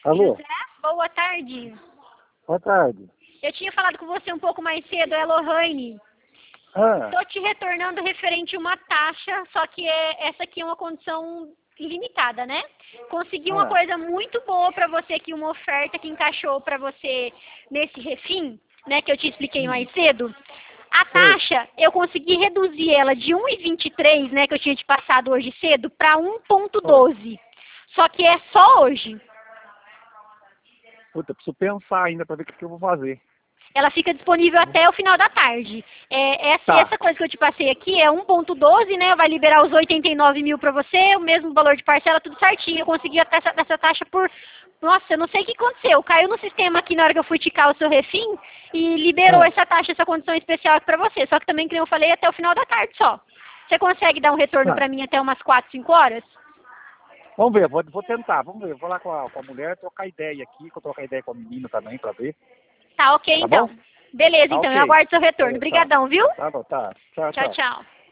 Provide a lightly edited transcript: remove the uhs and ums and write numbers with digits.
Alô? José, boa tarde. Boa tarde. Eu tinha falado com você um pouco mais cedo, é Lohane. Ah, Estou te retornando referente a uma taxa, só que essa aqui é uma condição limitada, né? Consegui uma ah, coisa muito boa para você aqui, uma oferta que encaixou para você nesse refim, né, que eu te expliquei mais cedo. A sei. taxa, eu consegui reduzir ela de 1,23, né, que eu tinha te passado hoje cedo, para Oi. 1,12. Só que é só hoje. Puta, preciso pensar ainda pra ver o que eu vou fazer. Ela fica disponível até o final da tarde. Tá. Essa coisa que eu te passei aqui é 1,12, né? Vai liberar os 89 mil para você, o mesmo valor de parcela, tudo certinho. Eu consegui até essa taxa por... Nossa, eu não sei o que aconteceu. Caiu no sistema aqui na hora que eu fui ticar o seu refim e liberou Ah, essa taxa, essa condição especial aqui para você. Só que também, como eu falei, até o final da tarde só. Você consegue dar um retorno tá. para mim até umas 4, 5 horas? Vamos ver, vou tentar, vamos ver. Vou lá com a mulher, trocar ideia aqui, vou trocar ideia com a menina também pra ver. Tá ok, Tá bom? então. Beleza, Tá então. Eu ok. aguardo seu retorno. Tá. Obrigadão, viu? Tá bom, tá. Tchau, Tchau, tchau. tchau.